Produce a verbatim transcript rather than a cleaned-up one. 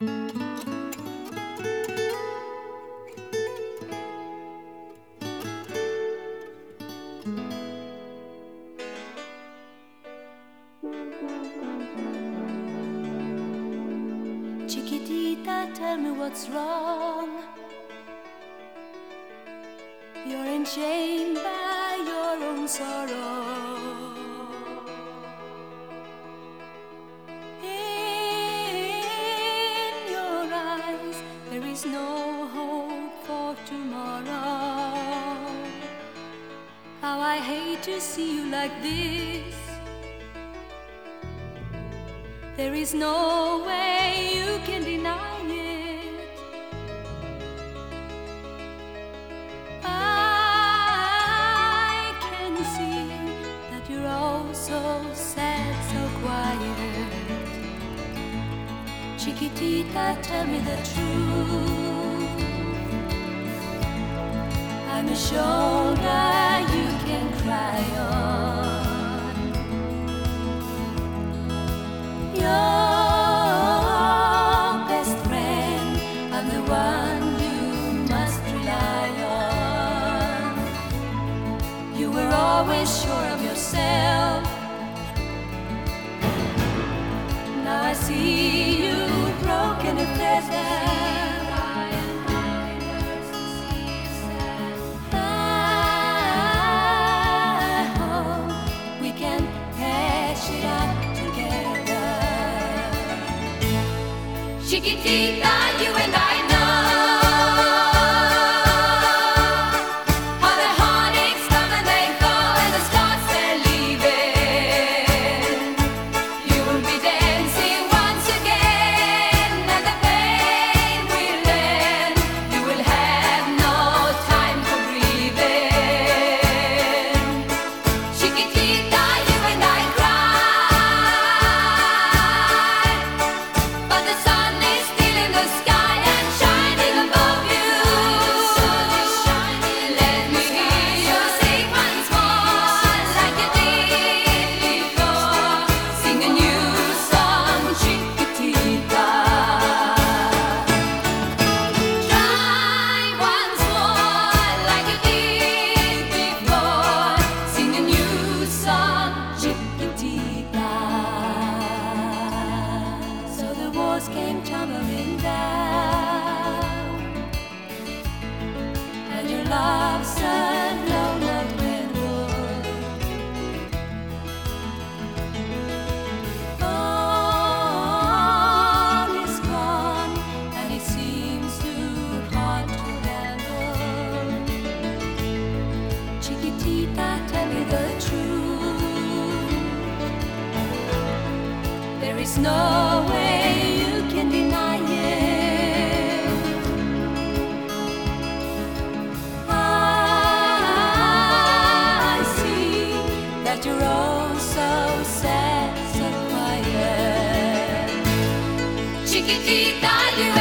Chiquitita, tell me what's wrong. You're enchained by your own sorrow. In your eyes there is no hope for tomorrow. How I hate to see you like this. There is no way you can deny it. I can see that you're all so sad, so quiet. Chiquitita, tell me the truth. I'm a shoulder you can cry on. Your best friend, I'm the one you must rely on. You were always sure of yourself. Now I see you broken and feathered. Chiquitita, you and I know how the heartaches come and they go, and the stars they're leaving. You will be dancing once again, and the pain will end. You will have no time for grieving. Chiquitita, you and I cry, but the sun came tumbling down, and your love said no love dwindled. All is gone, and it seems too hard to handle. Chiquitita, tell me the truth. There is no way can deny it. I see that you're all so sad, so quiet. Chiquitita, you